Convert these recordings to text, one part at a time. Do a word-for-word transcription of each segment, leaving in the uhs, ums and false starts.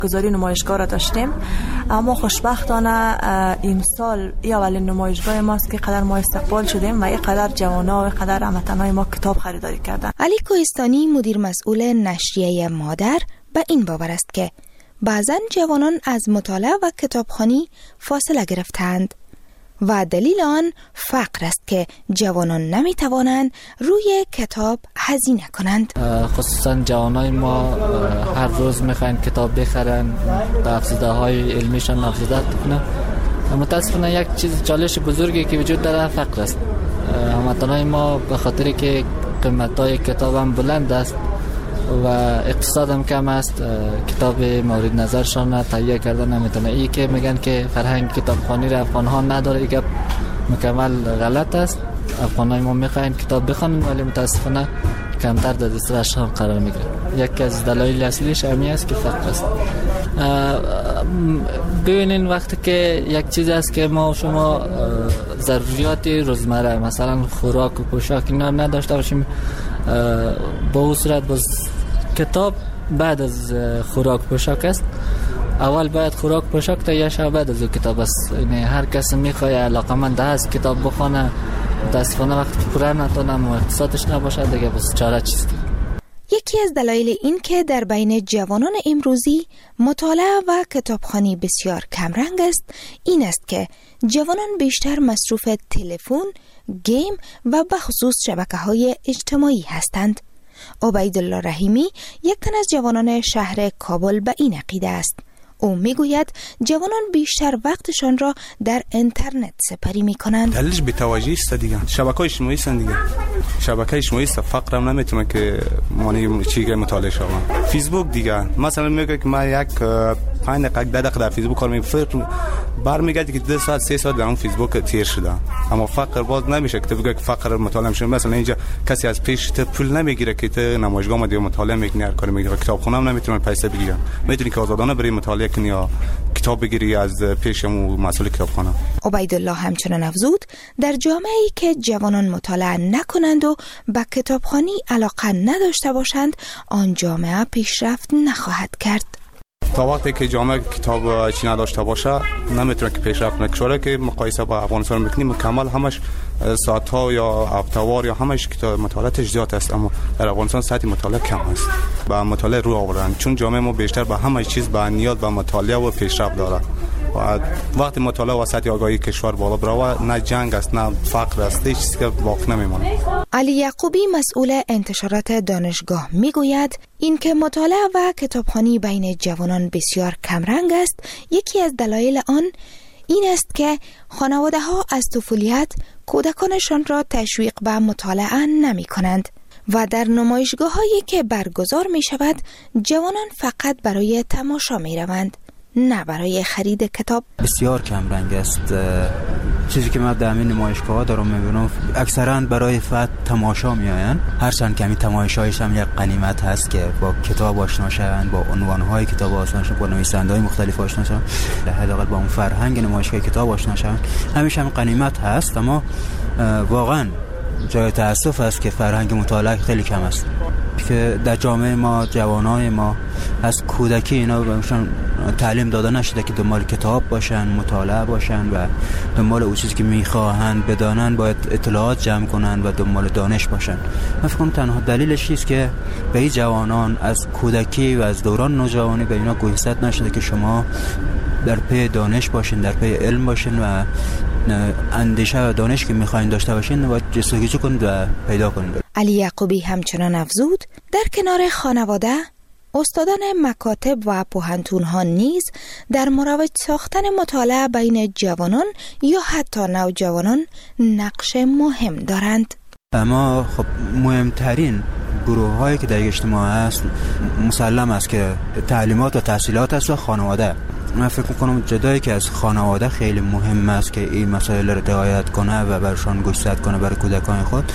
گذاری نمایشگاه را داشتیم، اما خوشبختانه این سال ای اولین نمایشگاه ماست که قدر ما استقبال شدیم و ای قدر جوانا و قدر هموطنای ما کتاب خریداری کردن. علی کوهستانی مدیر مسئول نشریه مادر به این باور است که بعضن جوانان از مطالعه و کتابخوانی فاصله گرفتند و دلیل آن فقر است که جوانان نمی توانند روی کتاب هزینه کنند. خصوصا جوانای ما هر روز میخواین کتاب بخرن، افزوده های علمیشان افزوده کنن. متاسفانه یک چیز چالش بزرگی که وجود داره فقر است. هموطنای ما به خاطر که قیمت های کتاب هم بلند است و اقتصاد هم کم است، کتاب مورد نظرشان تهیه کردن نمیتونه. ای که میگن که فرهنگ کتابخوانی را افغان ها نداره، ای که مکمل غلط است. افغان های ما میخواین کتاب بخونن ولی متاسفانه کمتر در دسترسشان قرار میگیره. یکی از دلایل اصلیش همین است که فقر است. ببینین وقتی که یک چیز است که ما شما ضروریات روزمره مثلا خوراک و پوشاک اینا نداشته باشیم، با اون صورت باز کتاب بعد از خوراک پوشاک است. اول باید خوراک پوشاک تهیه شود، بعد از کتاب است. یعنی هر کس میخواد علاقمند است کتاب بخونه، متاسفانه وقتی پوره نتونه و اقتصادش نباشه دیگه بس چاره چیست. یکی از دلایل این که در بین جوانان امروزی مطالعه و کتابخوانی بسیار کمرنگ است این است که جوانان بیشتر مصروف تلفن، گیم و به خصوص شبکه‌های اجتماعی هستند. عبیدالله رحیمی یک تن از جوانان شهر کابل به این عقیده است. او میگوید جوانان بیشتر وقتشان را در اینترنت سپری میکنند. دلیلش بی‌توجهی است دیگه. شبکه‌های اجتماعی است دیگه. شبکه اجتماعی است، فقر هم نمیتونه که معنی چیزی مطالعه شوم. فیسبوک دیگه مثلا میگه که ما یک پنج دقیقه ده دقیقه در فیسبوک کار میکنم، برمیگردی که دو ساعت سه ساعت در اون فیسبوک تیر شده. اما فقر باز نمیشه که بگه که فقر مطالعه میشه. مثلا اینجا کسی از پیش تو پول نمیگیره که تو نمایشگاه ما دیگه مطالعه میکنی، هر کاری میگیره. کتابخونه هم نمیتونه پیسه بگیره. میتونی که آزادانه بری مطالعه کنی یا کتاب بگیری از پیشمو مسئول کتابخانه. عبیدالله همچنان افزود در جامعه‌ای که جوانان مطالعه نکنند و به کتابخوانی علاقه نداشته باشند، آن جامعه پیشرفت نخواهد کرد. تا وقتی که جامعه کتاب چی نداشته باشه نمیتونه که پیشرفت نکنه. که مقایسه با افغانستان میکنیم مکمل همش ساعت ها یا هفته‌وار یا همش کتاب مطالعه زیاد است، اما در افغانستان ساعت مطالعه کم است. با مطالعه رو آوردن چون جامعه ما بیشتر به همه چیز با نیاز به مطالعه و پیشرفت داره. و وقتی مطالعه و سطح آگاهی کشور بالا بره نه جنگ است نه فقر است، هیچ چیزی که واقع نمیمونه. علی یعقوبی مسئول انتشارات دانشگاه میگوید اینکه مطالعه و کتابخوانی بین جوانان بسیار کمرنگ است، یکی از دلایل آن این است که خانواده ها از طفولیت کودکانشان را تشویق به مطالعه نمی کنند و در نمایشگاه هایی که برگزار می شود جوانان فقط برای تماشا می روند، نه برای خرید کتاب. بسیار کم رنگ است. چیزی که من در همین نمایشگاه ها دارم میبینم اکثرا برای فقط تماشا میآیند، هرچند کمی تماشایش هم یک غنیمت هست که با کتاب آشنا شوند، با عنوان های کتاب آشنا شوند، با نویسنده های مختلف آشنا شوند، حداقل با اون فرهنگ نمایشگاه کتاب آشنا شوند. همیشه هم غنیمت هست، اما واقعا جای تاسف است که فرهنگ مطالعه خیلی کم است. که در جامعه ما جوانای ما از کودکی اینا بهشون تعلیم داده نشده که دنبال کتاب باشن، مطالعه باشن و دنبال اون چیزی که میخواهند بدانن باید اطلاعات جمع کنن و دنبال دانش باشن. من فکر کنم تنها دلیلش اینه که به این جوانان از کودکی و از دوران نوجوانی به اینا گوشزد نشده که شما در پی دانش باشین، در پی علم باشین و اندیشه و دانش که میخواین داشته باشین و جستجو کنید و پیدا کنید. علی یعقوبی همچنان افزود در کنار خانواده استادان مکاتب و پوهنتون‌ها نیز در مروج ساختن مطالعه بین جوانان یا حتی نوجوانان نقش مهم دارند. اما خب مهمترین گروه هایی که در اجتماع هست مسلم است که تعلیمات و تحصیلات است و خانواده. من فکر میکنم جدایی که از خانواده خیلی مهم است که این مسائل را رعایت کنه و برشان گوشزد کنه برای کودکان خود.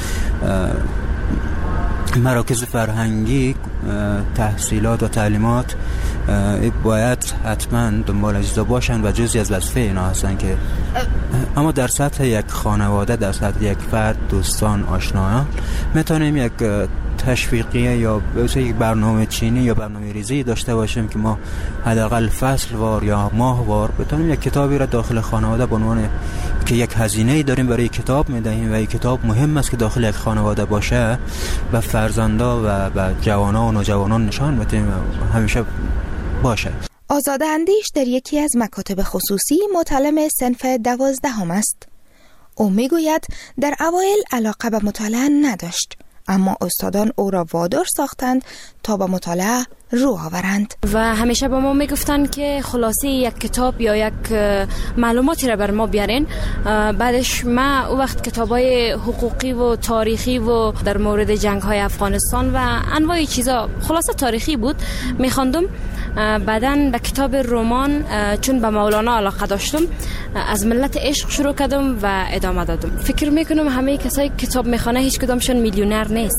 مراکز فرهنگی تحصیلات و تعلیمات باید حتما دنبال اجزا باشن و جزئی از وظیفه اینا هستن که اما در سطح یک خانواده، در سطح یک فرد، دوستان، آشنایان میتونیم یک تشویقیه یا یک برنامه چینی یا برنامه ریزی داشته باشیم که ما حداقل فصل وار یا ماه وار بتونیم یک کتابی را داخل خانواده به عنوان که یک هزینه‌ای داریم برای کتاب میدهیم و یک کتاب مهم است که داخل یک خانواده باشه و فرزندا و به جوانان و نوجوانان نشان بدیم همیشه باشه. آزاده اندیش در یکی از مکاتب خصوصی متعلم صنف دوازدهم است. او میگوید در اوایل علاقه به مطالعه نداشت، اما استادان او را وادار ساختند تا به مطالعه رو آورند و همیشه به ما میگفتن که خلاصه یک کتاب یا یک معلوماتی را بر ما بیارین. بعدش ما او وقت کتابای حقوقی و تاریخی و در مورد جنگ های افغانستان و انواع چیزا خلاصه تاریخی بود میخواندم. بعدن به کتاب رمان چون به مولانا علاقه داشتم از ملت عشق شروع کردم و ادامه دادم. فکر میکنم همه کسایی کتاب میخونه هیچ کدامشون میلیونر نیست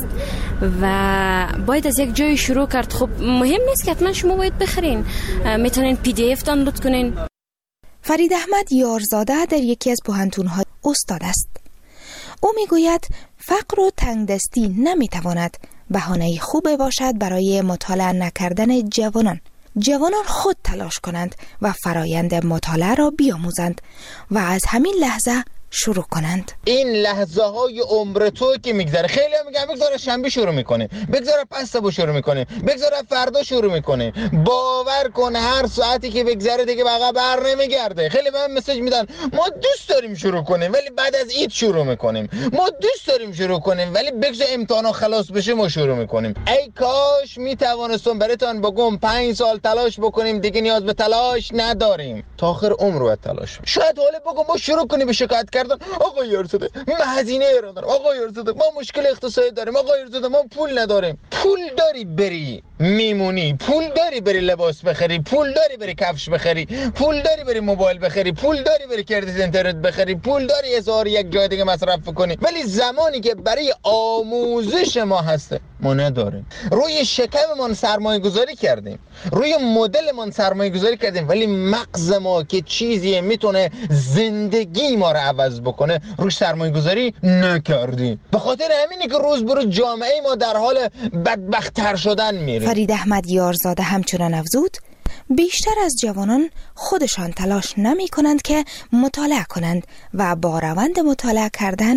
و باید از یک جای شروع کرد. خب مهم نیست که حتما شما باید بخرین، میتونین پی دی اف دانلود کنین. فرید احمد یارزاده در یکی از پوهنتون‌ها استاد است. او میگوید فقر و تنگدستی نمیتواند بهانه خوبی باشد برای مطالعه نکردن جوانان. جوانان خود تلاش کنند و فرایند مطالعه را بیاموزند و از همین لحظه شروع کنند. این لحظه های عمر تو که میگذره، خیلی هم میگن بگذاره شنبه شروع میکنه، بگذاره پس صبح شروع میکنه، بگذاره فردا شروع میکنه. باور کن هر ساعتی که بگذره دیگه بقا بر نمیگرده. خیلی به من مسیج میدن ما دوست داریم شروع کنیم ولی بعد از عید شروع میکنیم، ما دوست داریم شروع کنیم ولی بگذار امتحانا خلاص بشه ما شروع میکنیم. ای کاش میتوانستم براتون بگم پنج سال تلاش بکنیم دیگه نیاز به تلاش نداریم، تا آخر عمر باید تلاش. شاید حالا بگم ما شروع کنیم به شکایت کردن، آقا یارزاده من هزینه ایران دارم، آقا یارزاده ما مشکل اقتصادی داریم، آقا یارزاده ما پول نداریم. پول داری بری میمونی، پول داری بری لباس بخری، پول داری بری کفش بخری، پول داری بری موبایل بخری، پول داری بری کردیت اینترنت بخری، پول داری هزار یک جای دیگه مصرف کنی. ولی زمانی که برای آموزش ما هسته ما نداریم. روی شکممون سرمایه گذاری کردیم، روی مدلمون سرمایه گذاری کردیم، ولی مغز ما که چیزی میتونه زندگی ما رو عوض بکنه روش سرمایه گذاری نکردیم. به خاطر همینه که روز به روز جامعه ما در حال بدبخت‌تر شدن میره. فرید احمد یارزاده همچنان افزود بیشتر از جوانان خودشان تلاش نمی کنند که مطالعه کنند و با روند مطالعه کردن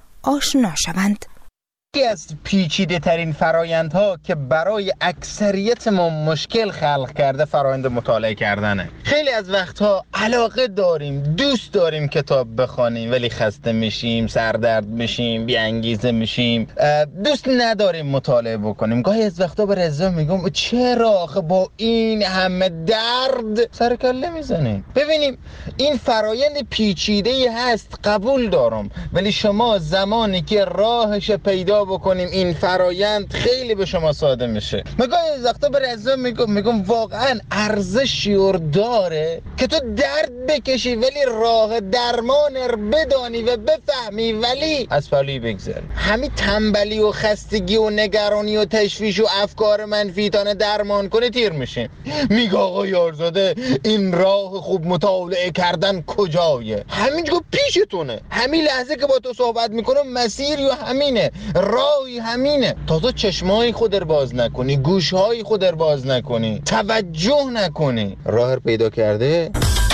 آشنا شوند. یکی از پیچیده ترین فرایندها که برای اکثریت ما مشکل خلق کرده فرایند مطالعه کردنه. خیلی از وقتها علاقه داریم، دوست داریم کتاب بخوانیم ولی خسته میشیم، سردرد میشیم، بی انگیزه میشیم، دوست نداریم مطالعه بکنیم. گاهی از وقتا به رضا میگم چرا آخه با این همه درد سر کله میزنیم؟ ببینیم این فرایند پیچیده هست، قبول دارم، ولی شما زمانی که راهش پیدا بکنیم این فرایند خیلی به شما ساده میشه. مگه از وقتا به رضا میگم میگم واقعا ارزشی اور داره که تو درد بکشی ولی راه درمان رو بدانی و بفهمی ولی از پلوی بگذری. همین تنبلی و خستگی و نگرانی و تشویش و افکار منفی تانه درمان کنه تیر میشه. میگه آقا یارزاده این راه خوب مطالعه کردن کجایه؟ همینجا پیشتونه، همین لحظه که با تو صحبت میکنم مسیر یا همینه، راهی همینه. تا تو چشمای خود رو باز نکنی، گوشهای خود رو باز نکنی، توجه نکنی، راه رو پیدا کرده.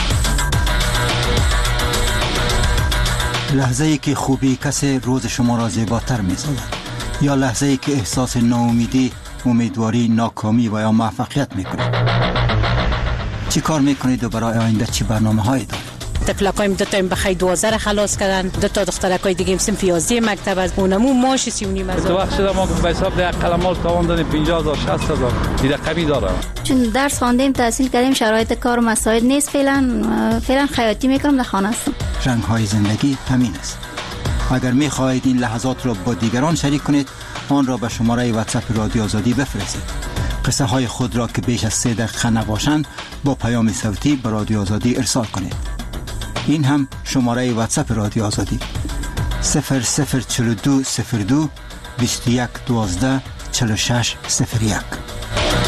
لحظه ای که خوبی کسی روز شما را زیباتر می‌سازد یا لحظه ای که احساس ناامیدی، امیدواری، ناکامی و یا موفقیت میکنید. چی کار میکنید و برای آینده چی برنامه هایی دارید؟ تکلکایم دو تا این بخی دوازده خلاص کردن، دو تا دخترکای دیگه صنف یازده مکتب از اونمو ماش سی و نیم هزار. تو وقت شده ما به حساب ده قلمال تاوان دادیم پنجاه هزار شصت هزار این رقمی داره. چون درس خواندیم تحصیل کردیم شرایط کار و مساعد نیست، فعلا فعلا خیاطی میکنم در خانه هستم. رنگ های زندگی همین است. اگر میخواهید این لحظات را با دیگران شریک کنید آن را به شماره واتساپ رادیو آزادی بفرستید. قصه های خود را که بیش از سه دقیقه نباشند با پیام صوتی به رادیو آزادی ارسال کنید. این هم شماره واتساپ رادیو آزادی صفر صفر چهل و دو صفر دو بیست و یک دوازده چهل و شش صفر یک.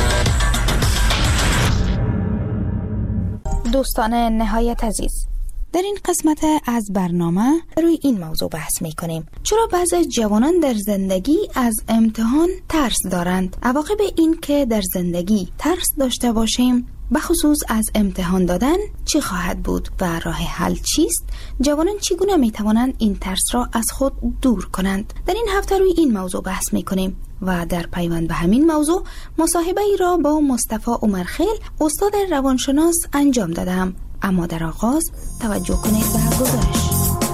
دوستان نهایت عزیز، در این قسمت از برنامه روی این موضوع بحث می کنیم. چرا بعضی جوانان در زندگی از امتحان ترس دارند؟ عواقب این که در زندگی ترس داشته باشیم بخصوص از امتحان دادن چی خواهد بود و راه حل چیست؟ جوانان چگونه می توانند این ترس را از خود دور کنند؟ در این هفته روی این موضوع بحث می کنیم و در پیوند به همین موضوع مصاحبه ای را با مصطفی عمرخیل استاد روانشناس انجام دادم. اما در آغاز توجه کنید به گزارش.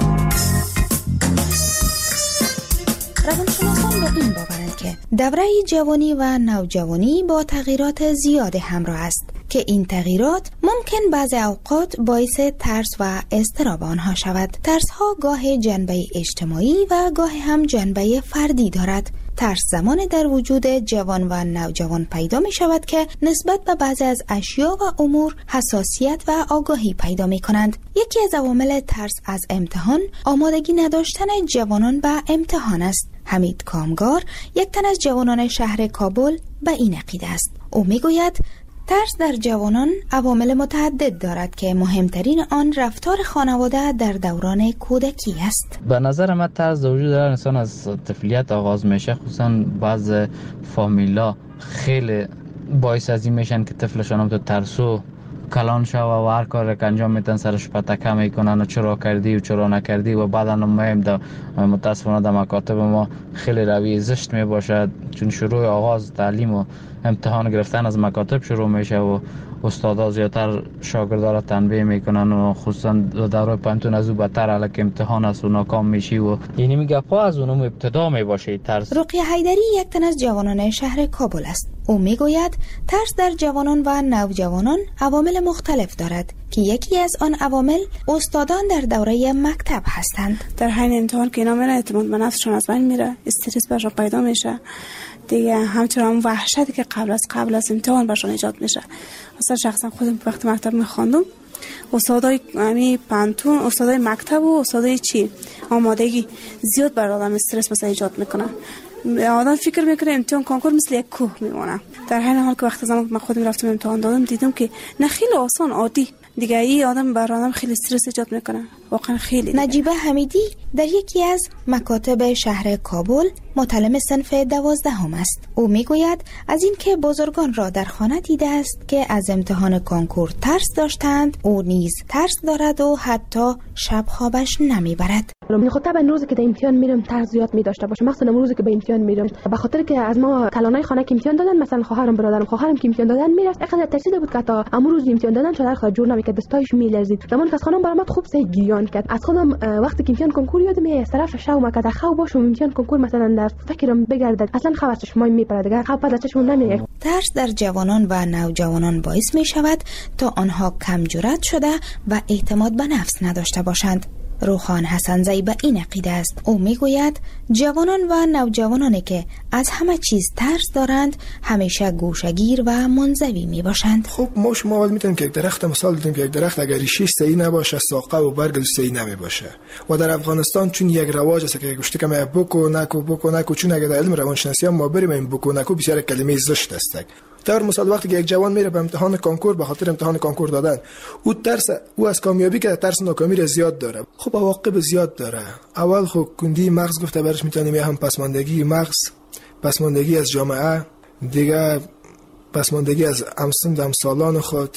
روانشناسان به این باورند که دوره جوانی و نوجوانی با تغییرات زیاد همراه است که این تغییرات ممکن بعضی اوقات باعث ترس و اضطراب آنها شود. ترس ها گاه جنبه اجتماعی و گاه هم جنبه فردی دارد. ترس زمان در وجود جوان و نوجوان پیدا می شود که نسبت به بعضی از اشیا و امور حساسیت و آگاهی پیدا می کنند. یکی از عوامل ترس از امتحان آمادگی نداشتن جوانان به امتحان است. حمید کامگار، یک تن از جوانان شهر کابل، به این عقیده است. او می گوید ترس در جوانان عوامل متعدد دارد که مهمترین آن رفتار خانواده در دوران کودکی است. به نظر من ترس در وجود هر انسان از طفولیت آغاز میشه، خصوصا بعض فامیلا خیلی باعث از این میشن که طفلشان هم تو ترسو کلان شو و هر کار که انجام میدن سرش پتکه میکنن و چرا کردی و چرا نکردی و بعدا مهم در متاسفانه در مکاتب ما خیلی روی زشت میباشد، چون شروع آغاز تعلیم و امتحان گرفتن از مکاتب شروع میشه و استادا زیادتر شاگردا را تنبیه میکنن و خصوصا دوره پانتون از او بدتر الک امتحان است و ناکام میشی و یعنی میگه پا از اونم ابتدا میباشه ترس. رقیه حیدری یک تن از جوانان شهر کابل است. او میگوید ترس در جوانان و نوجوانان عوامل مختلف دارد که یکی از آن عوامل استادان در دوره مکتب هستند. در حین امتحان که اینا میره اعتماد به نفسشون از بین میره، استرس برشون پیدا میشه دیگه، همچنان وحشتی که قبل از قبل از امتحان برشون ایجاد میشه. مثلا شخصا خودم وقتی مکتب میخواندم استادای امی پانتون، استادای مکتب و استادای چی آمادگی زیاد بر آدم استرس مثلا ایجاد میکنن. آدم فکر میکنه امتحان کنکور مثل یک کوه میمونه، در حین حال که وقتی زمان من خودم رفتم امتحان دادم دیدم که نه خیلی آسان عادی دیگه، ای آدم بر آدم خیلی استرس ایجاد میکنه واقعا خیلی. نجیبه حمیدی در یکی از مکاتب شهر کابل متعلم صنف دوازدهم است. او میگوید از این که بزرگان را در خانه دیده است که از امتحان کنکور ترس داشتند، او نیز ترس دارد و حتی شب خوابش نمیبرد. من خود طبعا روزی که در امتحان میرم ترس زیاد می داشته باشه، مثلا روزی که به امتحان میرم به خاطر که از ما کلانای خانه که امتحان دادن، مثلا خواهرم برادرم خواهرم که امتحان دادن میرفت اینقدر ترسیده بود که تا امروز روز امتحان دادن شده خود جور نمیکرد، دستایش میلرزید. زمان که از خانم برآمد خوب سه گریان کرد. از خودم وقتی که امتحان کنکور یادم میاد طرف شو ما که خو باشم امتحان کنکور مثلا در فکرم بگردد اصلا خبر چشم میپره دیگه، خبر چشم نمیاد. ترس در جوانان و نوجوانان باعث می شود تا آنها کم جرأت شده و اعتماد به نفس نداشته باشند. روخان حسنزی به این عقیده است. او میگوید جوانان و نوجوانانی که از همه چیز ترس دارند همیشه گوشه‌گیر و منزوی میباشند. خب ما شما اول میتونیم که یک درخت مثال بزنیم که یک درخت اگر ریشش صحیح نباشه ساقه و برگ صحیح نمیباشه. و در افغانستان چون یک رواج است که گوشته که ما بکو نکو بکو نکو، چون اگر در علم روانشناسی ما بریم این بکو نکو بسیار کلمه زشت است. در مثال وقتی که یک جوان میره به امتحان کنکور به خاطر امتحان کنکور دادن، او ترس او از کامیابی که ترس ناکامی را زیاد داره. خب عواقب زیاد داره. اول خب کندی مغز گفته برش میتونیم، یا هم پسماندگی مغز، پسماندگی از جامعه، دیگه پسماندگی از همسن همسالان خود،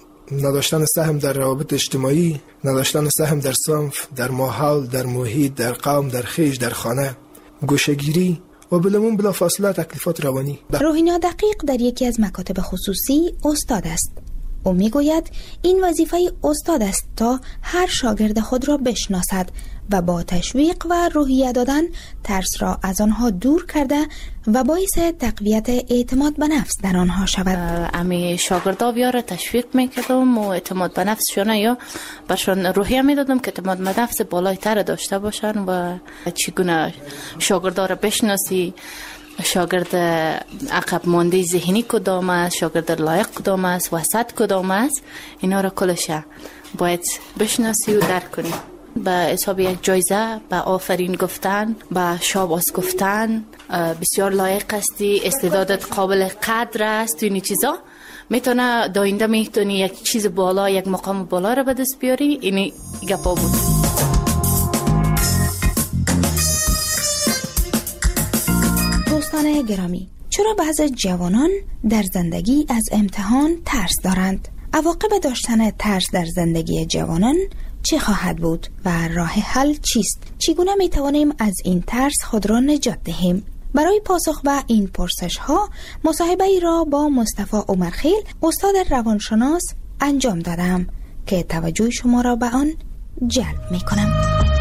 نداشتن سهم در روابط اجتماعی، نداشتن سهم در صنف، در ماحول، در محیط، در قوم، در خیش، در خانه، گوشه‌گیری و بلمون بلا فاصله تکلیفات روانی. روحینا دقیق در یکی از مکاتب خصوصی استاد است. او میگوید این وظیفه استاد است تا هر شاگرد خود را بشناسد و با تشویق و روحیه دادن ترس را از آنها دور کرده و باعث تقویت اعتماد به نفس در آنها شود. امی شاگردا بیاره تشویق میکردم و اعتماد به نفسشون یا برشون روحیه میدادم که اعتماد به نفس بالای تر داشته باشن و چگونه شاگردا را بشناسی، شاگرد عقب مانده ذهنی کدام است، شاگرد لایق کدام است، وسط کدام است، اینا را کلش باید بشناسی و درک کنی. به حساب یک جایزه، به آفرین گفتن، به شاباس گفتن، بسیار لایق هستی، استعدادت قابل قدر است، اینی چیزا میتونه داینده میتونی یک چیز بالا، یک مقام بالا رو به دست بیاری. اینی گپا بود. دوستان گرامی، چرا بعضی جوانان در زندگی از امتحان ترس دارند؟ عواقب داشتن ترس در زندگی جوانان چه خواهد بود و راه حل چیست؟ چگونه می توانیم از این ترس خود را نجات دهیم؟ برای پاسخ به این پرسش ها مصاحبه ای را با مصطفی عمرخیل، استاد روانشناس انجام دادم که توجه شما را به آن جلب می کنم.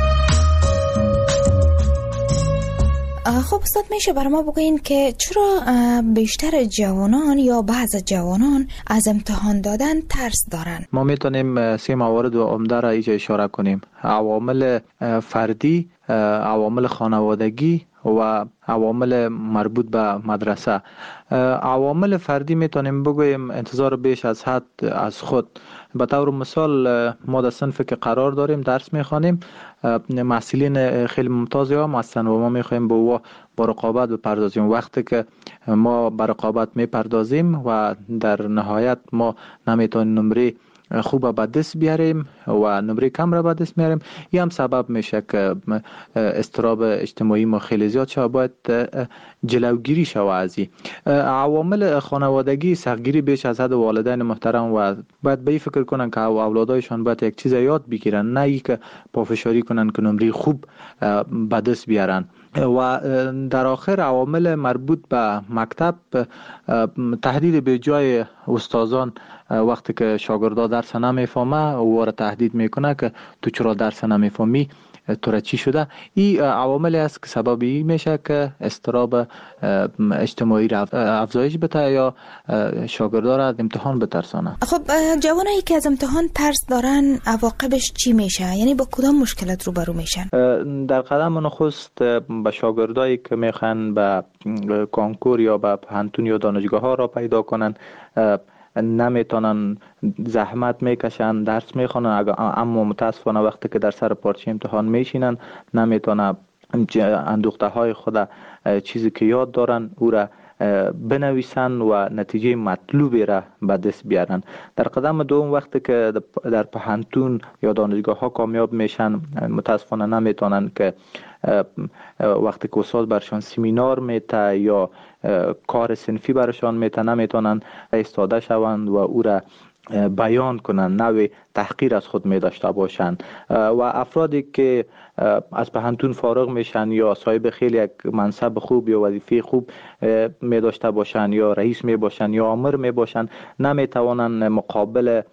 خب استاد، میشه برای ما بگوین که چرا بیشتر جوانان یا بعض جوانان از امتحان دادن ترس دارن؟ ما میتونیم سه موارد و عمده را اینجا اشاره کنیم: عوامل فردی، عوامل خانوادگی و عوامل مربوط به مدرسه. عوامل فردی میتونیم بگویم انتظار بیش از حد از خود. به طور مثال ما در صنفی که قرار داریم درس میخوانیم، محصلین خیلی ممتازی هم هستن و ما میخوایم به او با رقابت بپردازیم. وقتی که ما به رقابت میپردازیم و در نهایت ما نمیتونیم نمره خوب به دست بیاریم و نمره کم را به دست میاریم، این هم سبب میشه که اضطراب اجتماعی ما خیلی زیاد شده. باید جلوگیری شود از این. عوامل خانوادگی، سختگیری بیش از حد والدین محترم و باید به این فکر کنن که اولادایشان باید یک چیز یاد بگیرن، نه ای که پافشاری کنن که نمره خوب به دست بیارن. و در آخر عوامل مربوط به مکتب، تهدید به جای استادان وقتی که شاگردا درس نمیفهمه او را تهدید میکنه که تو چرا درس نمیفهمی، تو را چی شده. این عواملی است که سبب این میشه که اضطراب اجتماعی را افزایش بده یا شاگردا را از امتحان بترسانه. خب جوانایی که از امتحان ترس دارن عواقبش چی میشه؟ یعنی با کدام مشکلات روبرو میشن؟ در قدم نخست به شاگردایی که میخوان به کنکور یا به پانتون یا دانشگاه ها را پیدا کنن، نمیتونن، زحمت میکشن، درس میخونن، اما متاسفانه وقتی که در سر پارچه امتحان میشینن نمیتونن اندوخته های خود چیزی که یاد دارن او را بنویسن و نتیجه مطلوبی را به دست بیارن. در قدم دوم وقتی که در پانتون یا دانشگاه ها کامیاب میشن، متاسفانه نمیتونن که وقتی که استاد برشان سمینار میته یا کار صنفی برشان میته نمیتونن ایستاده شوند و او را بیان کنن، نوع تحقیر از خود می داشته باشند. و افرادی که از پانتون فارغ میشن یا صاحب خیلی یک منصب خوب یا وظیفه خوب می داشته باشند یا رئیس می باشند یا آمر می باشند، نمی توانند مقابل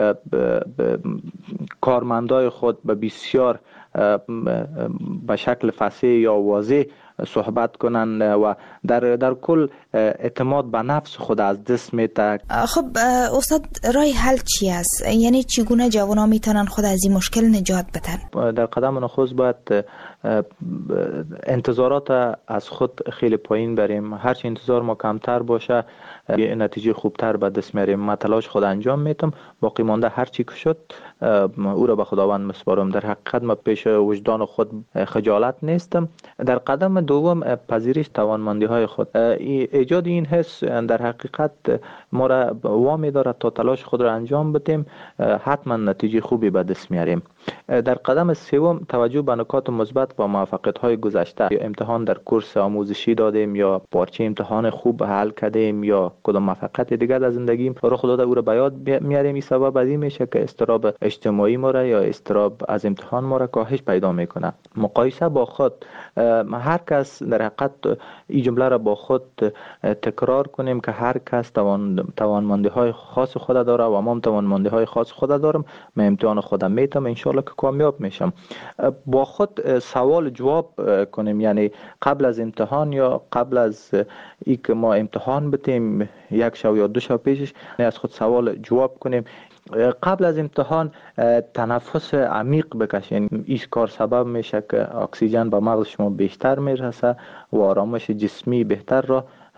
کارمندای خود به بسیار به شکل فصیح یا واضح صحبت کنند و در در کل اعتماد به نفس خود از دست میده. خب استاد، راه حل چی است؟ یعنی چگونه جوانان میتونن خود از این مشکل نجات بدن؟ در قدم نخست باید انتظارات از خود خیلی پایین بریم. هرچی انتظار ما کمتر باشه نتیجه خوبتر به دست میاریم. ما تلاش خود انجام میتم، باقی مانده هر چی که شد او را به خداوند مسپارم. در حقیقت ما پیش وجدان خود خجالت نیستم. در قدم دوم پذیرش توانمندی های خود. ایجاد این حس در حقیقت ما را وامی دارد تا تلاش خود را انجام بدیم، حتما نتیجه خوبی به دست میاریم. در قدم سوم توجه به نکات مثبت و موفقیت های گذشته. یا امتحان در کورس آموزشی دادیم یا پارچه امتحان خوب حل کردیم یا کدام موفقیت دیگر در زندگیم رخ داده او را به یاد میاریم. این سبب از این میشه که اضطراب اجتماعی ما را یا اضطراب از امتحان ما را کاهش پیدا میکنه. مقایسه با خود، هر کس در حقیقت این جمله را با خود تکرار کنیم که هر کس توان توانمندی های خاص خود داره و ما توانمندی های خاص خود دارم. من امتحان خودم میتم، ان شاء الله که کامیاب میشم. با خود سوال جواب کنیم، یعنی قبل از امتحان یا قبل از ای که ما امتحان بتیم یک شب یا دو شب پیشش از خود سوال جواب کنیم. قبل از امتحان تنفس عمیق بکشین. این کار سبب میشه که اکسیژن به مغز شما بیشتر میرسه و آرامش جسمی بهتر را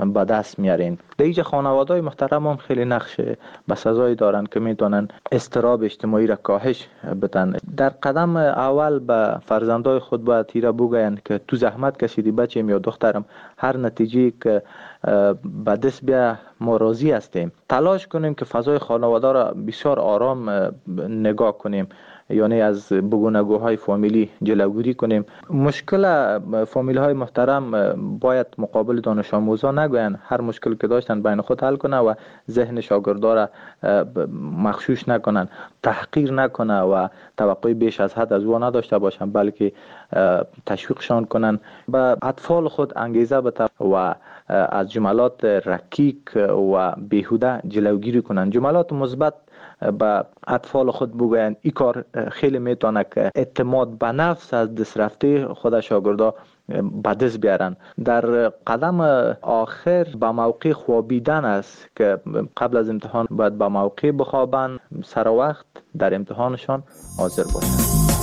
به دست میارین. در اینجا خانواده‌های محترم هم خیلی نقش بسزایی دارن که میتونن اضطراب اجتماعی را کاهش بدن. در قدم اول به فرزندای خود باید تیره بگوین که تو زحمت کشیدی بچه‌م یا دخترم، هر نتیجه که به دست بیا ما راضی هستیم. تلاش کنیم که فضای خانواده را بسیار آرام نگاه کنیم، یعنی از بگونگوهای فامیلی جلوگیری کنیم. مشکل فامیل های محترم باید مقابل دانش آموزان نگوین، هر مشکل که داشتن بین خود حل کنه و ذهن شاگردا را مغشوش نکنن، تحقیر نکنه و توقع بیش از حد از او نداشته باشن، بلکه تشویقشان کنن، به اطفال خود انگیزه بده و از جملات رکیک و بیهوده جلوگیری کنن. جملات مثبت به اطفال خود بگوین. این کار خیلی میتونه که اعتماد به نفس از دست رفته خود شاگردا به دست بیارن. در قدم آخر به موقع خوابیدن است که قبل از امتحان باید به موقع بخوابن، سر وقت در امتحانشان حاضر باشن.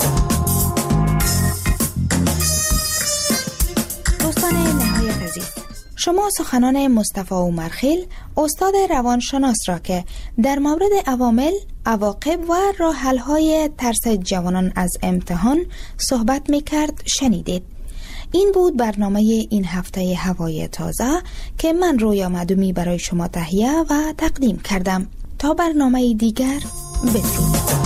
دوستان نهایت عزیز، شما سخنان مصطفی عمرخیل استاد روانشناس را که در مورد عوامل، عواقب و راه حل‌های ترس جوانان از امتحان صحبت می‌کرد شنیدید. این بود برنامه این هفته هوای تازه که من رویا مدومی برای شما تهیه و تقدیم کردم. تا برنامه دیگر، بدرود.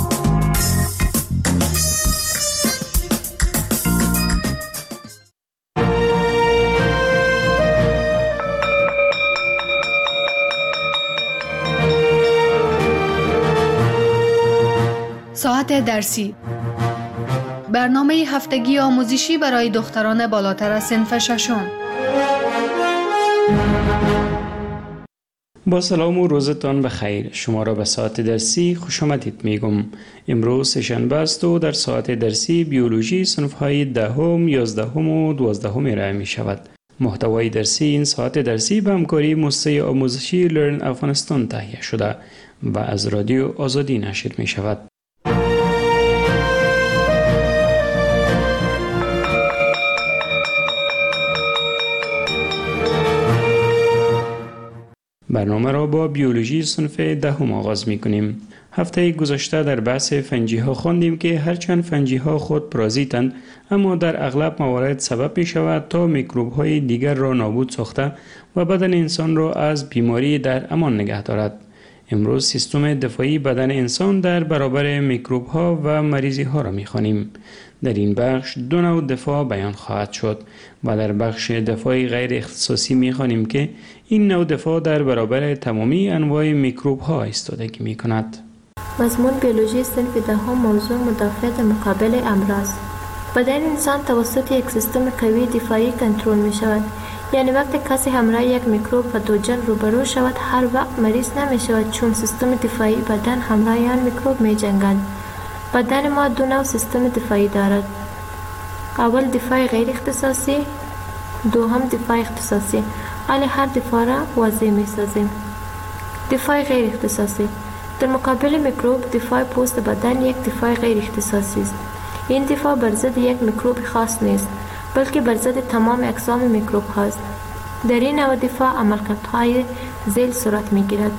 ساعت درسی، برنامه هفتگی آموزشی برای دختران بالاتر از صنف ششم. با سلام و روزتان بخیر. شما را به ساعت درسی خوش آمدید میگم. امروز سه‌شنبه است و در ساعت درسی بیولوژی صنف‌های دهم، یازدهم و دوازدهم ارائه می شود. محتوای درسی این ساعت درسی به همکاری موسسه آموزشی لرن افغانستان تهیه شده و از رادیو آزادی نشر می شود. برنامه را با بیولوژی صنف دهم آغاز می کنیم. هفته گذشته در بحث فنجی ها خواندیم که هرچند فنجی ها خود پارازیتند، اما در اغلب موارد سبب می شود تا میکروب های دیگر را نابود ساخته و بدن انسان را از بیماری در امان نگه دارد. امروز سیستم دفاعی بدن انسان در برابر میکروب ها و مریضی ها را می خوانیم. در این بخش دو نوع دفاع بیان خواهد شد و در بخش دفاع غیر اختصاصی می خوانیم که این نوع دفاع در برابر تمامی انواع میکروب ها ایستادگی می کند. مضمون بیولوژی صنف دهم، موضوع مدافعت مقابل امراض. بدن انسان توسط یک سیستم قوی دفاعی کنترل می شود. یعنی وقتی کسی همراه یک میکروب پاتوژن روبرو شود، هر وقت مریض نمی شود، چون سیستم دفاعی بدن همراه آن میکروب می جنگد. بدن ما دو نوع سیستم دفاعی دارد. اول دفاع غیر اختصاصی، دوم دفاع اختصاصی. حال هر دفاع را واضح می سازیم. دفاع غیر اختصاصی. در مقابل میکروب، دفاع پوست بدن یک دفاع غیر اختصاصی است. این دفاع بر ضد یک میکروب خاص نیست، بلکه بر ضد تمام اقسام میکروب هاست. در این نوع دفاع عملکردهای ذیل صورت می گیرد.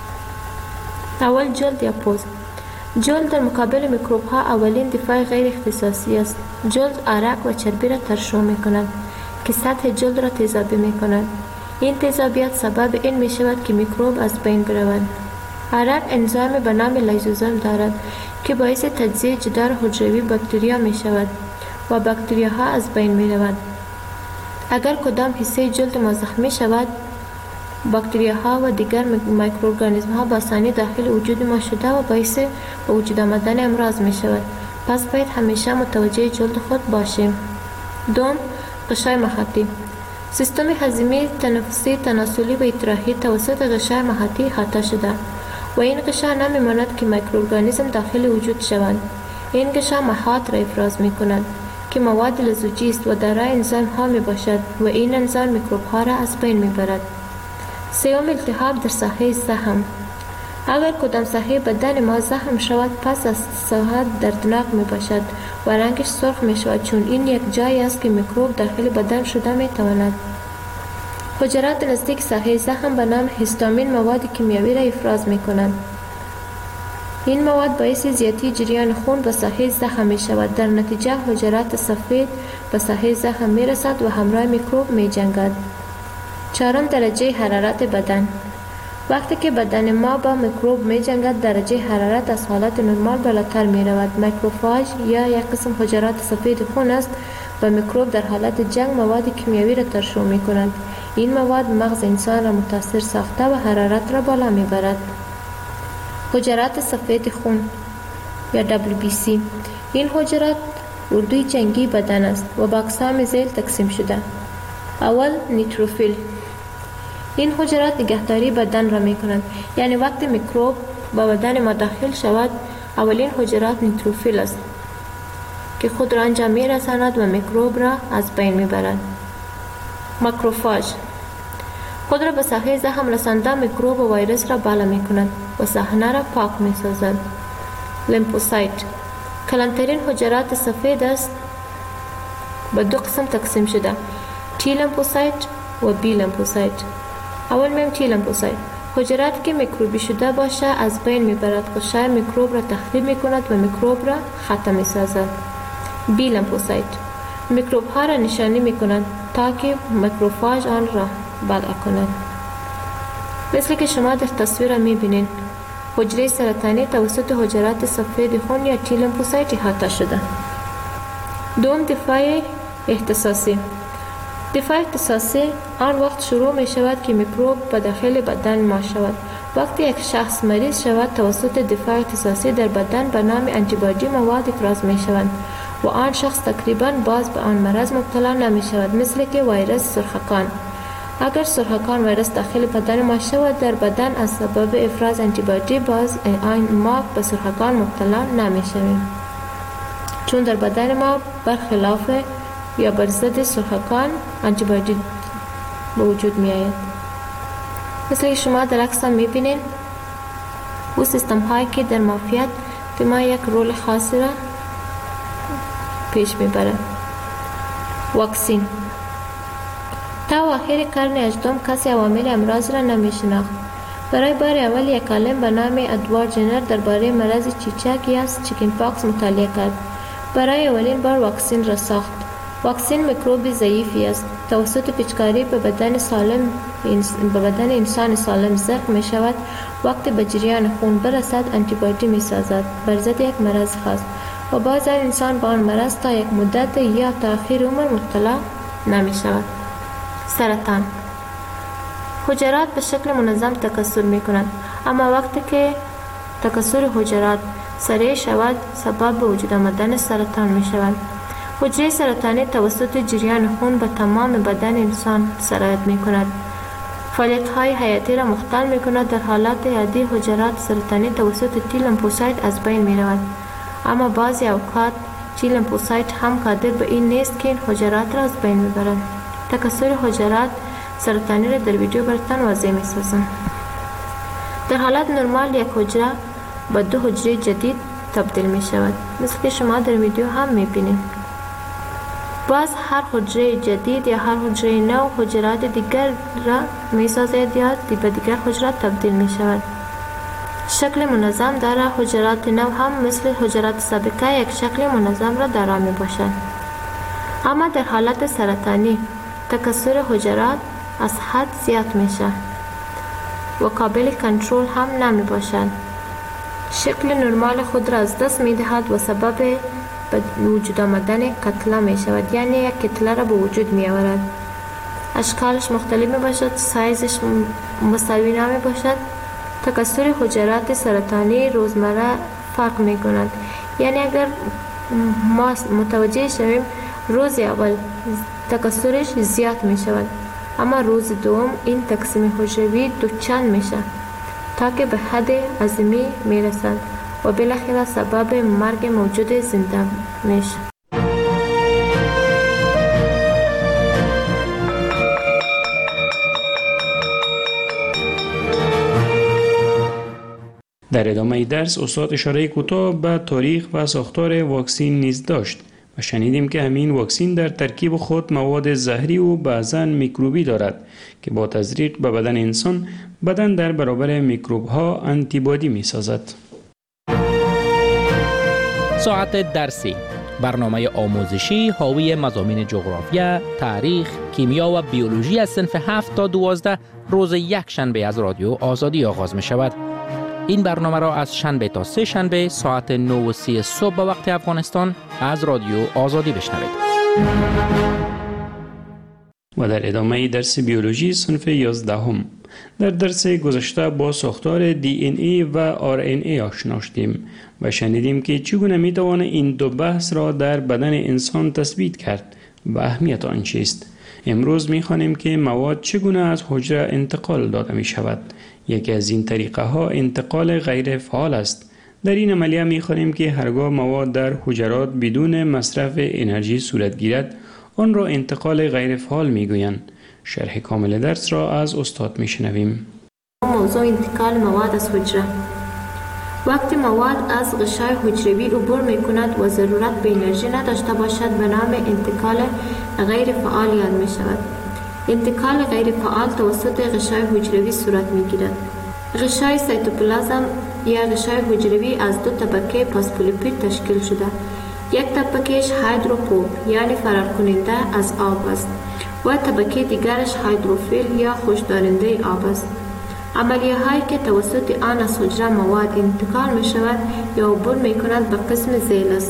اول جلد یا پوست. جلد در مقابل میکروب ها اولین دفاع غیر اختصاصی است. جلد عرق و چربی را ترشح می کند که سطح جلد را تیزابی می کند. این تیزابیت سبب این می شود که میکروب از بین برود. عرق انزیم به نام لیزوزوم دارد که باعث تجزیه جدار حجروی باکتریا می شود و باکتریاها از بین می رود. اگر کدام حصه جلد ما زخمی شود، باکتریاها و دیگر میکروارگانیسم‌ها با آسانی داخل وجود ما شده و باعث به وجود آمدن امراض می شود. پس باید همیشه متوجه جلد خود باشیم. دوم، غشای محیطی. سیستم هضمی، تنفسی، تناسلی و ادراحی توسط غشای محیطی احاطه شده و این غشا نمی‌ماند که میکروارگانیسم داخل وجود شوند. این غشا محاط را افراز می کند که مواد لزوجی است و دارای انزیم ها می باشد و این انزیم میکروب ها را از بین می برد. سوم، التهاب در ساحه زخم. اگر کدام ساحه بدن ما زخم شود، پس از ساحه دردناک می باشد و رنگش سرخ می شود، چون این یک جایی است که میکروب داخل بدن شده می تواند. حجرات نزدیک ساحه زخم به نام هیستامین مواد کیمیایی را افراز می کنند. این مواد باعث زیاتی جریان خون به ساحه زخم می شود. در نتیجه حجرات سفید به ساحه زخم می رسد و همراه میکروب می جنگد. چهارم، درجه حرارت بدن. وقتی که بدن ما با میکروب می جنگد، درجه حرارت از حالت نرمال بالاتر می رود. ماکروفاژ یا یک قسم حجرات سفید خون است و میکروب در حالت جنگ مواد کیمیایی را ترشح می کنند. این مواد مغز انسان را متاثر ساخته و حرارت را بالا می برد. حجرات سفید خون یا دبلیو بی سی. این حجرات اردوی جنگی بدن است و با اقسام ذیل تقسیم شده. اول، نیتروفیل. این حجرات نگهداری بدن را می کنند، یعنی وقتی میکروب با بدن ما داخل شود، اولین حجرات نیتروفیل است که خود را انجام می رساند و میکروب را از بین می برد. ماکروفاژ خود را به ساحه زخم رسانده میکروب و ویروس را بالا می کند و صحنه را پاک می سازد. لیمفوسایت کلانترین حجرات سفید است، به دو قسم تقسیم شده، تی لیمفوسایت و بی لیمفوسایت. اول میم تی لیمفوسایت. حجراتی که میکروبی شده باشه از بین میبرد، قشای میکروب را تخریب میکند و میکروب را ختم میسازد. بی لیمفوسایت میکروب ها را نشانی میکنند تا که ماکروفاژ آن را بلع کند. مثل که شما در تصویر میبینید، حجره سرطانی توسط حجرات سفید خون یا تی لیمفوسایت احاطه شده. دوم، دفاع اختصاصی. دفاع اختصاصی آن وقت شروع می شود که میکروب به داخل بدن ما شود. وقتی یک شخص مریض شود، توسط دفاع اختصاصی در بدن به نام آنتیبادی مواد افراز می شوند و آن شخص تقریبا باز به آن مرض مبتلا نمی شود، مثل که ویروس سرخکان. اگر سرخکان ویروس داخل بدن ما شود، در بدن از سبب افراز آنتیبادی باز ما به سرخکان مبتلا نمی شویم، چون در بدن ما برخلاف یا بر ضد سرخکان آنتیبادی به وجود می آید. مثل که شما در عکس می بینید، او سیستم هایی که در معافیت به ما یک رول خاصی را پیش می بره. واکسین. تا آخر قرن هجدهم کسی عوامل امراض را نمی شناخت. برای بار اول یک عالم به نام ادوارد جنر درباره مرض چیچک یا چیکن پاکس مطالعه کرد. برای اولین بار واکسین را ساخت. واکسین میکروبی ضعیفی است. توسط پیچکاری به بدن سالم به بدن انسان سالم زرق می شود. وقتی به جریان خون برسد، آنتیبادی می سازد بر ضد یک مرض خاص و باز انسان با آن مرض تا یک مدت یا تا آخر عمر مبتلا نمی شود. سرطان. حجرات به شکل منظم تکثر می کنند، اما وقتی که تکثر حجرات سریع شود، سبب به وجود آمدن سرطان می شود. حجره سرطانی توسط جریان خون به تمام بدن انسان سرایت می کند. فعالیت های حیاتی را مختل می کند. در حالات عادی حجرات سرطانی توسط تی لیمفوسایت از بین می رود، اما بعضی اوقات تی لیمفوسایت هم قادر به این نیست که این حجرات را از بین می برد. تکثر حجرات سرطانی را در ویدیو براتان واضح می سازم. در حالت نرمال یک حجره به دو حجره جدید تبدیل می شود، مثل که شما در ویدیو هم می بینید. باز هر حجره جدید یا هر حجره نو حجرات دیگر را می سازد یا به دیگر حجرات تبدیل می شود. شکل منظم دارد. حجرات نو هم مثل حجرات سابقه یک شکل منظم را دارا می باشد. اما در حالت سرطانی تکثر حجرات از حد زیاد می شود و قابل کنترل هم نمی باشد. شکل نرمال خود را از دست می دهد و سبب به وجود آمدن کتله می شود، یعنی یک کتله را به وجود می آورد. اشکالش مختلف می باشد، سایزش مساوی نمی باشد. تکثر حجرات سرطانی روزمره فرق می کند، یعنی اگر ما متوجه شویم روز اول تکثرش زیاد می شود، اما روز دوم این تقسیم حجروی دو چند می شود تا که به حد عظیمی می رسد و بالاخره سبب مرگ موجود زنده می شود. در ادامه درس استاد اشاره کوتاه به تاریخ و ساختار واکسین نیز داشت. و شنیدیم که همین واکسین در ترکیب خود مواد زهری و بعضاً میکروبی دارد که با تزریق به بدن انسان بدن در برابر میکروب ها آنتیبادی می سازد. ساعت درسی، برنامه آموزشی حاوی مضامین جغرافیا، تاریخ، کیمیا و بیولوژی از صنف هفت تا دوازده روز یک شنبه از رادیو آزادی آغاز می شود. این برنامه را از شنبه تا سه شنبه ساعت نه و سی صبح به وقت افغانستان از رادیو آزادی بشنوید. و در ادامه درس بیولوژی صنف یازدهم، در درس گذشته با ساختار دی این ای و آر ان ای آشنا شدیم و شنیدیم که چگونه می توان این دو بحث را در بدن انسان تثبیت کرد و اهمیت آن چیست. امروز می خوانیم که مواد چگونه از حجره انتقال داده می شود. یکی از این طریقه ها انتقال غیر فعال است. در این عملیه می خوانیم که هرگاه مواد در حجرات بدون مصرف انرژی صورت گیرد، آن را انتقال غیر فعال می گویند. شرح کامل درس را از استاد می شنویم. موضوع انتقال مواد از حجره. وقتی مواد از غشای حجروی عبور می کند و ضرورت به انرژی نداشته باشد به نام انتقال غیر فعال یاد می شود. انتقال غیر فعال توسط غشای حجروی صورت می گیرد. غشای سایتوپلازم یا غشای حجروی از دو طبقه فسفولیپید تشکیل شده. یک طبقهش هیدروفوب یعنی فرار کننده از آب است و طبقه دیگرش هیدروفیل یا خوشدارنده آب است. عملیه هایی که توسط آن از حجره مواد انتقال می شود یا عبور می کند به قسم ذیل است.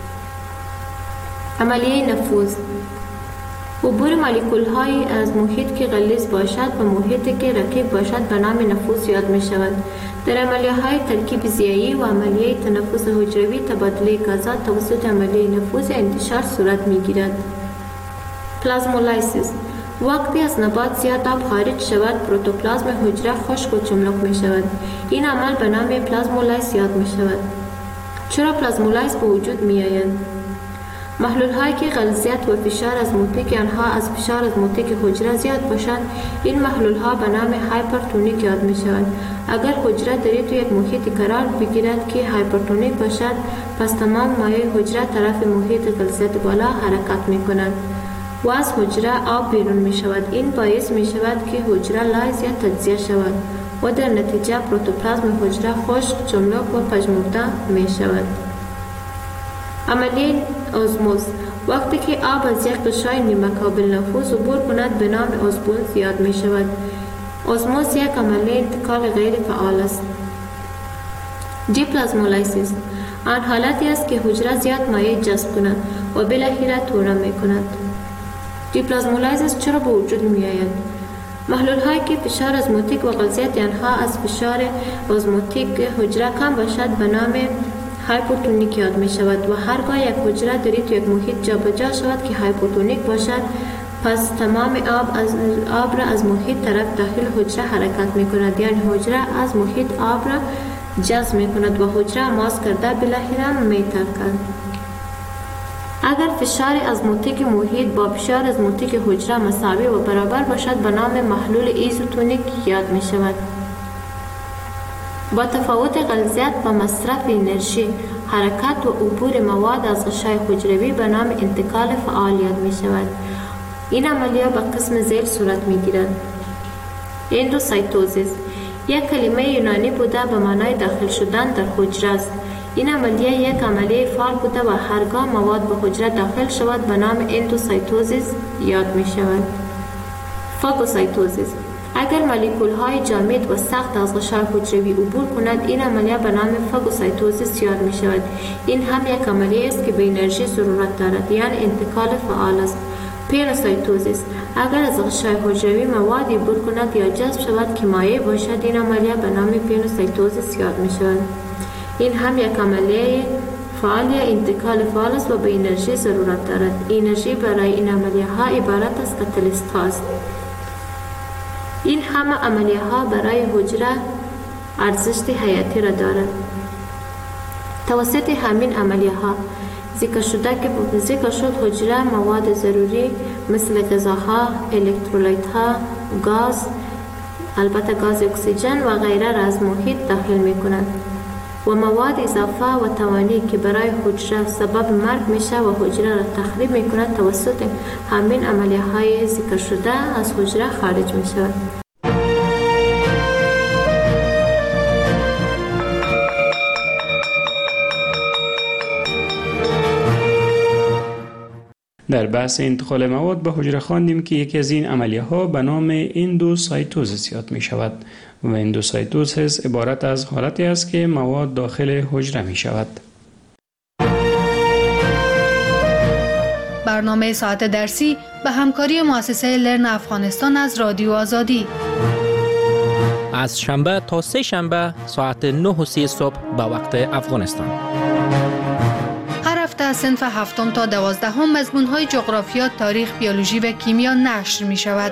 عملیه نفوذ، عبور مولکول های از محیط که غلیظ باشد و محیطی که رقیق باشد به نام نفوذ یاد می شود. در عملیه های ترکیب ضیایی و عملیه تنفس حجروی تبادله گازات توسط عملیه نفوذ انتشار صورت می گیرد. پلازمولایسیس، وقتی از نبات زیاد آب خارج شود پروتوپلازم حجره خشک و چملک می شود. این عمل به نام پلازمولایس یاد می شود. چرا پلازمولایس به وجود می آیند؟ محلول هایی که غلظیت و فشار از موتیک آنها از فشار از موتیک حجره زیاد باشند، این محلول ها به نام هایپرتونیک یاد می شوند. اگر حجره در تو یک محیط قرار بگیرد که هایپرتونیک باشد، پس تمام مایع حجره طرف محیط غلظیت بالا حرکت می کنند و از حجره آب بیرون می شود. این باعث می شود که حجره لایز یا تجزیه شود و در نتیجه پروتوپلازم حجره خشک، چملک و پژمرده می شود. عملیه ازموز، وقتی که آب از یک غشای نیمه قابل نفوذ عبور کند به نام ازموز یاد می شود. ازموز یک عملیه انتقال غیر فعال است. دیپلازمولایسیس، آن حالتی است که حجره زیاد مایع جذب کند و بالاخره توره می کند. دیپلازمولایسیس چرا به وجود می آید؟ محلول هایی که فشار ازموتیک و غلظیت آنها از فشار ازموتیک حجره کم باشد به نام هایپوتونیک یاد می شود و هرگاه یک حجره در یک محیط جا بجا شود که هایپوتونیک باشد، پس تمام آب از آب را از محیط طرف داخل حجره حرکت می کند، یعنی حجره از محیط آب را جذب می کند و حجره ماس کرده بالاخره می ترکد. اگر فشار ازموتیک محیط با فشار ازموتیک حجره مساوی و برابر باشد به نام محلول ایزوتونیک یاد می شود. با تفاوت غلظیت و مصرف انرژی، حرکت و عبور مواد از غشای حجروی به نام انتقال فعال یاد می شود. این عملیه به قسم ذیل صورت می گیرد. اندوسایتوزیس یک کلمه یونانی بوده به معنای داخل شدن در حجره است. این عملیه یک عملیه فعال بوده و هرگاه مواد به حجره داخل شود به نام اندوسایتوزیس یاد می شود. فاگوسایتوزیس، اگر مولکول های جامد و سخت از غشای حجروی عبور کند، این عملیه به نام فاگوسایتوزیس یاد می شود. این هم یک عملیه است که به انرژی ضرورت دارد، یعنی انتقال فعال است. پینوسایتوزیس، اگر از غشای حجروی موادی عبور کند یا جذب شود که مایع باشد، این عملیه به نام پینوسایتوزیس یاد می شود. این هم یک عملیه فعال یا انتقال فعال است و به انرژی ضرورت دارد. انرژی برای این عملیه ها عبارت از کاتالیست هاست. این همه عملیه ها برای حجره ارزش حیاتی را دارد. توسط همین عملیه ها ذکر شده که ذکر شد حجره مواد ضروری مثل غذاها، الکترولایت ها، گاز، البته گاز اکسیژن و غیره را از محیط داخل می کند و مواد اضافه و توانی که برای حجره سبب مرگ میشه و حجره را تخریب میکند توسط همین عملیه های ذکر شده از حجره خارج میشود. در بحث انتقال مواد به حجره خواندیم که یکی از این عملیه ها به نام اندوسایتوزیس یاد می شود و اندوسایتوزیس عبارت از حالتی است که مواد داخل حجره می شود. برنامه ساعت درسی به همکاری مؤسسه لرن افغانستان از رادیو آزادی از شنبه تا سه شنبه ساعت نه و سی صبح به وقت افغانستان. هر هفته صنف هفتم تا دوازدهم مضمون‌های جغرافیا، تاریخ، بیولوژی و کیمیا نشر می شود.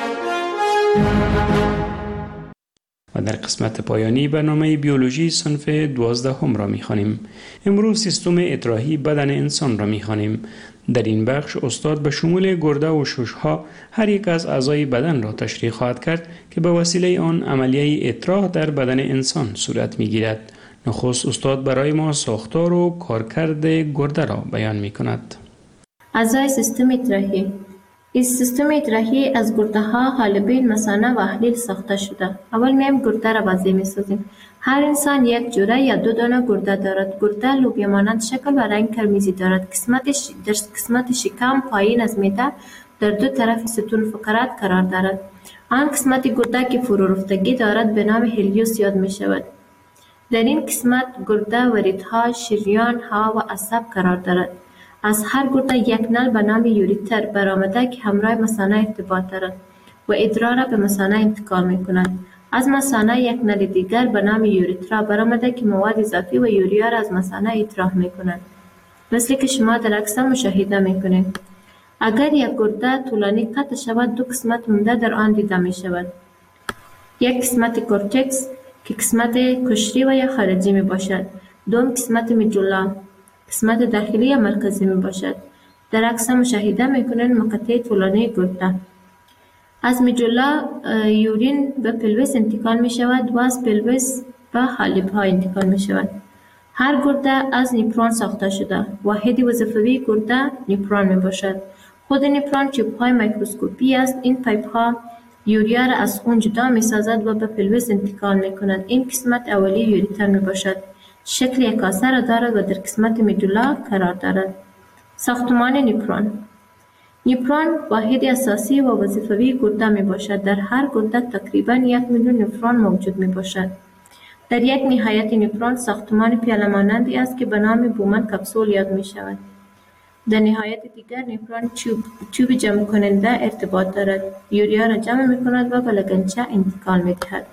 و در قسمت پایانی برنامه بیولوژی صنف دوازدهم را می خوانیم. امروز سیستم اطراحی بدن انسان را می خوانیم. در این بخش استاد به شمول گرده و ششها هر یک از اعضای بدن را تشریح خواهد کرد که به وسیله آن عملیه اطراح در بدن انسان صورت می گیرد. نخست استاد برای ما ساختار و کارکرد گرده را بیان می کند. اعضای سیستم اطراحی. این سیستم اطراحی از گرده ها، حالبین، مثانه و احلیل ساخته شده. اول میم گرده را وضع می سازیم. هر انسان یک جوره یا دو دانه گرده دارد. گرده لوبیا مانند شکل و رنگ قرمزی دارد. قسمت ش... در قسمت شکم پایین از معده در دو طرف ستون فقرات قرار دارد. آن قسمت گرده که فرورفتگی دارد به نام هلیوس یاد می شود. در این قسمت گرده وریدها، شریان ها و عصب قرار دارد. از هر گرده یک نل به نام یوریتر برآمده که همراه مثانه ارتباط دارد و ادرار را به مثانه انتقال می کند. از مثانه یک نل دیگر به نام یوریترا برآمده که مواد اضافی و یوریا را از مثانه اطراح می کند. مثل که شما در عکس مشاهده می کنید. اگر یک گرده طولانی قطع شود، دو قسمت مونده در آن دیده می شود. یک قسمت کورتکس که قسمت کشری و یا خارجی می باشد. دوم قسمت میدولا، قسمت داخلی یا مرکزی می باشد. در عکس مشاهده می کنید مقطع طولانی گرده. از میدولا یورین به پلویس انتقال می شود و از پلویس به حالب ها انتقال می شود. هر گرده از نیپرون ساخته شده. واحد وظیفوی گرده نیپرون می باشد. خود نیپرون چوب های میکروسکوپی است. این پایپ ها یوریا را از خون جدا می سازد و به پلویس انتقال می کند. این قسمت اولی یوریتر می باشد. شکل یک کاسه را دارد و در قسمت میدولا قرار دارد. ساختمان نیپرون. نیپرون واحد اساسی و وظیفوی گرده می باشد. در هر گرده تقریبا یک میلیون نفرون موجود می باشد. در یک نهایت نیپرون ساختمان پیاله مانندی است که به نام بومن کپسول یاد می شود. در نهایت دیگر نیپرون چوب چوب جمع کننده ارتباط دارد. یوریا را جمع می کند و به لگنچه انتقال می دهد.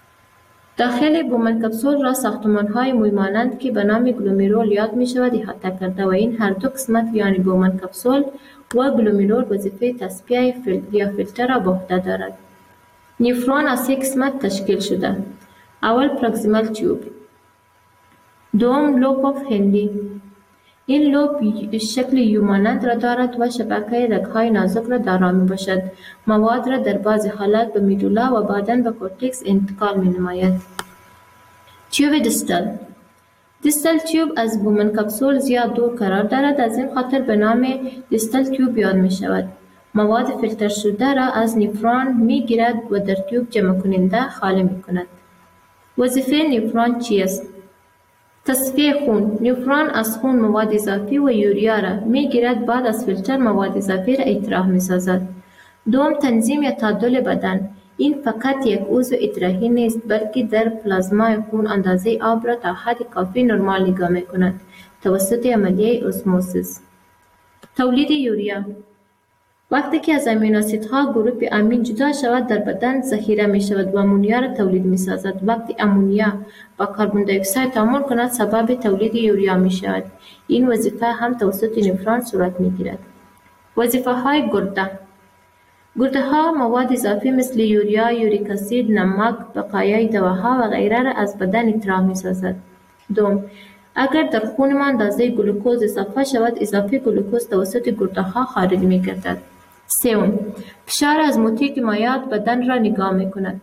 داخل بومن کپسول را ساختمان های موی مانند که به نام گلومیرول یاد می شود احاطه کرده و این هر دو قسمت یعنی بومن کپسول و گلومیرول وظیفه تصفیه فیلتر یا فیلتر را به عهده دارد. نیفرون از سه قسمت تشکیل شده. اول پروکسیمال تیوب، دوم لوب اف هندی. این لوب شکل یو مانند را دارد و شبکه رگ‌های نازک را دارا می باشد. مواد را در بعضی حالات به میدولا و بعداً به کورتکس انتقال می نماید. تیوب دیستال. دیستال تیوب از بومن کپسول زیاد دور قرار دارد، از این خاطر به نام دیستال تیوب یاد می شود. مواد فیلتر شده را از نیفرون می گیرد و در تیوب جمع کننده خالی می کند. وظیفه نیفرون چیست؟ تصفیه خون. نیفرون از خون مواد اضافی و یوریا را می گیرد، بعد از فیلتر مواد اضافی را اطراح می سازد. دوم تنظیم یا تعادل بدن. این فقط یک عضو اطراحی نیست بلکه در پلازمای خون اندازه آب را تا حد کافی نرمال نگاه می کند توسط عملیه اسموسیس. تولید یوریا. وقتی که از امینو اسیدها گروه امین جدا شود در بدن ذخیره می شود و امونیا را تولید می سازد. وقتی امونیا با کربن دی اکساید تعامل کند سبب تولید یوریا می شود. این وظیفه هم توسط نفرون صورت می گیرد. وظیفه های گرده. گرده ها مواد اضافی مثل یوریا، یوریک اسید، نمک، بقایای دواها و غیره را از بدن اطراح می سازد. دوم، اگر در خون ما اندازه گلوکوز اضافه شود، اضافه گلوکوز توسط گرده ها خارج می گردد. سوم، فشار ازموتیک مایعات بدن را نگاه می کند.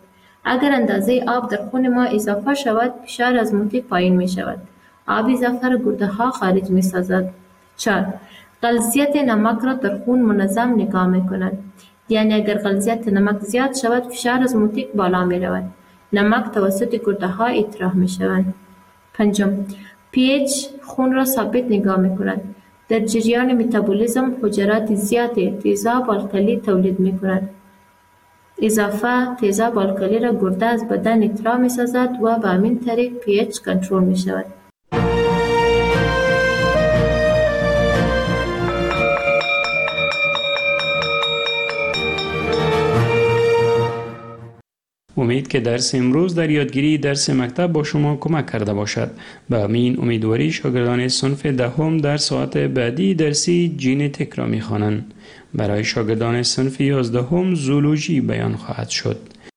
اگر اندازه آب در خون ما اضافه شود فشار ازموتیک پایین می شود. آب اضافه را گرده ها خارج می سازد. چهار. غلظیت نمک را در خون منظم نگاه می کند. یعنی اگر غلظیت نمک زیاد شود فشار ازموتیک بالا می رود. نمک توسط گرده ها اطراح می شود. پنجم. پیچ خون را ثابت نگاه می کند. در جریان متابولیسم حجرات زیاد تیزاب الکلی تولید می کند. اضافه تیزاب الکلی را گرده از بدن اطراح می سازد و به همین طریق پی اچ کنترل می شود. امید که درس امروز در یادگیری درس مکتب با شما کمک کرده باشد. به همین امیدواری شاگردان صنف دهم در ساعت بعدی درسی ژنتیک را می‌خوانند. برای شاگردان صنف یازدهم زولوژی بیان خواهد شد.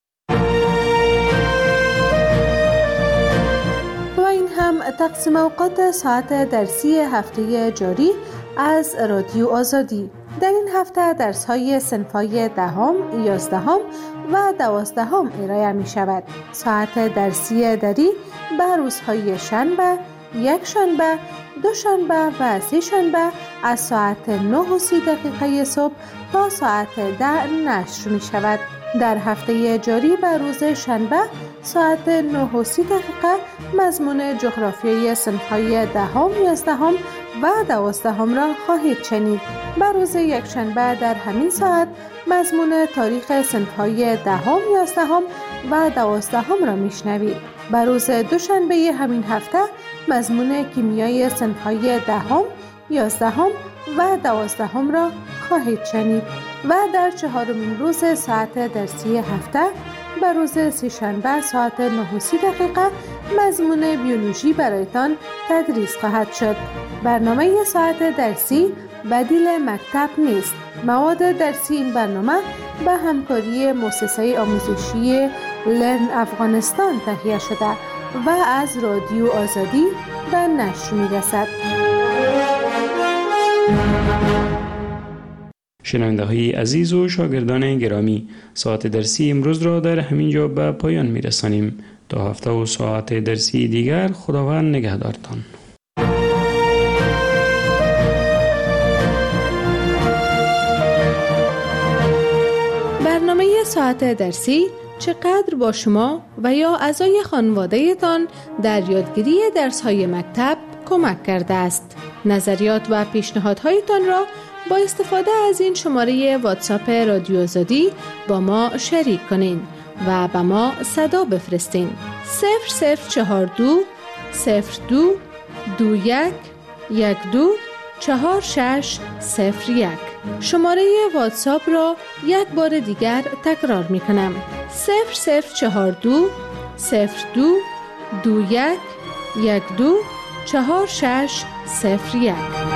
و این هم تقسیم اوقات ساعت درسی هفته جاری از رادیو آزادی. در این هفته درس‌های صنف‌های دهم، یازدهم و دوازدهم ارائه می شود. ساعت درسی دری به روزهای شنبه، یک شنبه، دو شنبه و سه شنبه از ساعت نه و سی دقیقه صبح تا ساعت ده نشر می شود. در هفته جاری به روز شنبه ساعت نه و سی دقیقه مضمون جغرافیای صنف‌های دهم، یازدهم و دوازدهم را خواهید شنید. به روز یک شنبه در همین ساعت مضمون تاریخ صنف‌های دهم، یازدهم و دوازدهم را میشنوید. به روز دوشنبه همین هفته مضمون کیمیای صنف‌های دهم، یازدهم و دوازدهم را خواهید شنید و در چهارمین روز ساعت درسی هفته به روز سه‌شنبه ساعت نه و سی دقیقه مضمون بیولوژی برایتان تدریس خواهد شد. برنامه ساعت درسی بدیل مکتب نیست. مواد درسی این برنامه به همکاری مؤسسه آموزشی لرن افغانستان تهیه شده و از رادیو آزادی به نشر می‌رسد. شنونده‌های عزیز و شاگردان گرامی، ساعت درسی امروز را در همین جا به پایان می‌رسانیم. تا هفته و ساعت درسی دیگر خداوند نگهدارتان. برنامه ساعت درسی چقدر با شما و یا اعضای خانواده تان در یادگیری درس‌های مکتب کمک کرده است. نظریات و پیشنهادهایتان را با استفاده از این شماره واتساپ رادیو آزادی با ما شریک کنین و به ما صدا بفرستین. صفر صفر چهار دو صفر دو دو یک یک دو چهار شش صفر یک. شماره واتساپ را یک بار دیگر تکرار می کنم. صفر صفر چهار دو صفر دو دو یک یک دو چهار شش صفر یک.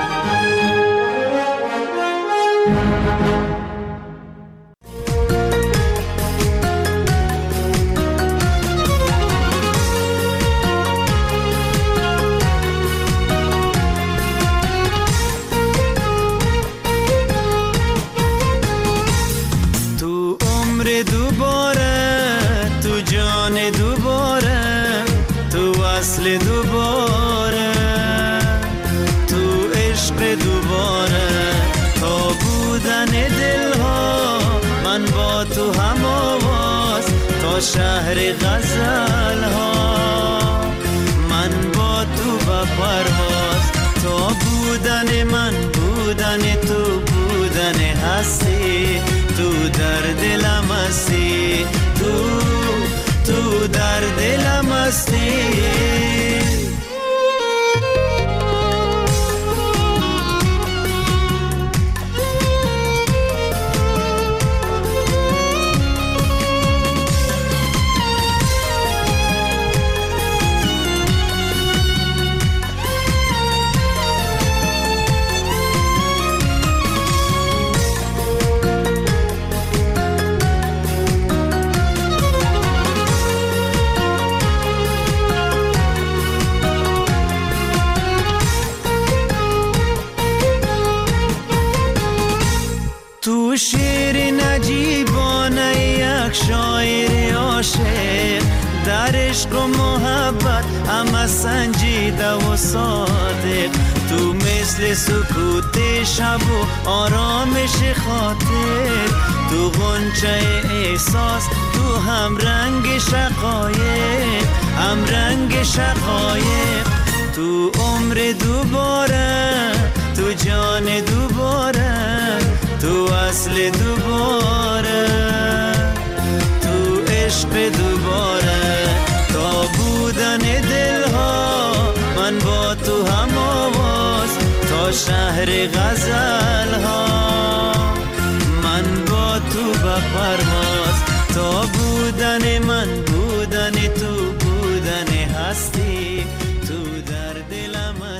دوباره تو عشق دوباره تا بودن دلها من با تو هم آواز تا شهر غزل ها من با تو به پرواز تا بودن من بودن تو بودن هستی تو در دلم هستی تو تو در دلم هستی. عشق و محبت همه سنجیده و صادق، تو مثل سکوت شب و آرامش خاطر، تو غنچه احساس، تو هم رنگ شقایق، هم رنگ شقایق، تو عمر دوباره، تو جان دوباره، تو اصل دوباره، تو عشق دوباره، تا بودن دلها من با تو هم آواز، تا شهر غزل ها من با تو به پرواز، تا بودن من بودن تو